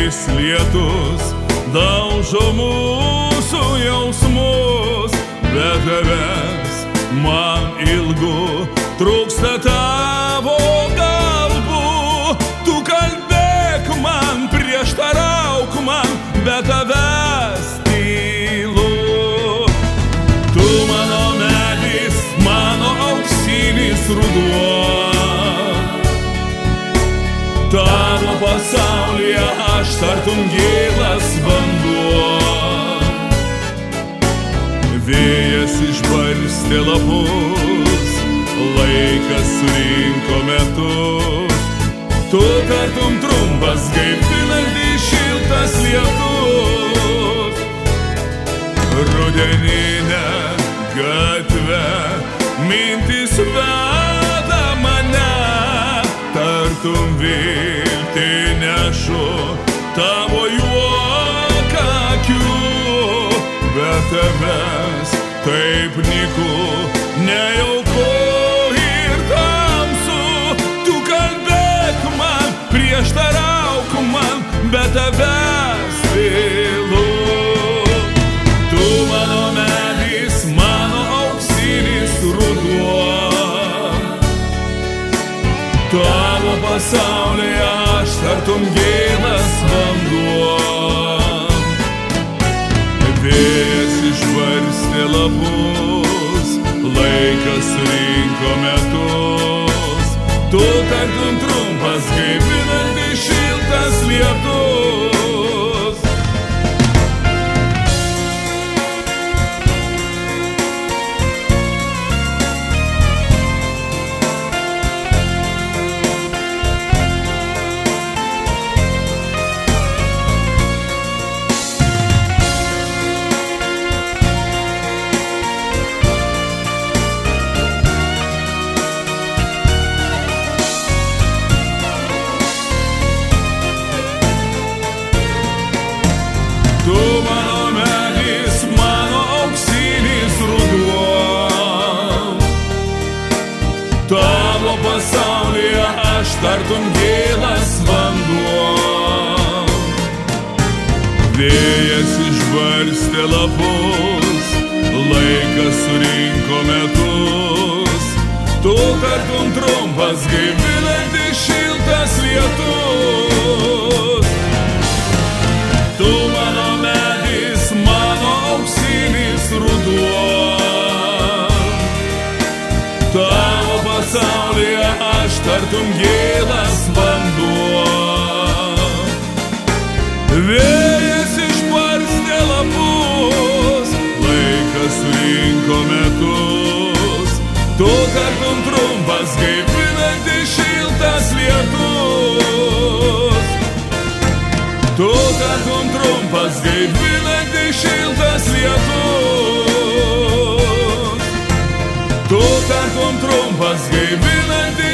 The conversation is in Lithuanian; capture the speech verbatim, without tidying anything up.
Rudeninis lietus daužo mūsų jausmus, bet tavęs man ilgu trūksta tavo kalbų. Tu kalbėk man, prieštarauk man, bet tavęs tylu. Tu mano medis, mano auksinis ruduo, tavo pasaulyje aš tartum gėlas vanduo. Vėjas išbarstė lapus, laikas surinko metus. Tu tartum trumpas, gaivinantis šiltas lietus. Rudeninę gatvę mintis veda mane, tartum viltį nešu tavo juoką akių, bet tavęs taip nyku, nejauku ir tamsu. Tu kalbėk man, prieštarauk man, bet tavęs tylu. Tu mano medis, mano auksinis ruduo, tavo pasaulyje aš tartum gėlas vanduo. Vėjas išbarstė lapus, laikas surinko metus. Tu tartum trumpas, gaivinantis šiltas lietus. Tu mano medis, mano auksinis ruduo, tavo pasaulyje aš tartum gėlas vanduo. Vėjas išbarstė lapus, laikas surinko metus. Tu tartum trumpas, gaivinantis šiltas lietus. Tu mano medis, mano auksinis ruduo, tavo pasaulyje aš tartum gėlas vanduo. Vėjas išbarstė lapus, laikas surinko metus. Tu tartum trumpas, gaivinantis šiltas lietus. Tu tartum trumpas, gaivinantis šiltas lietus. Tu tartum trumpas, gaivinantis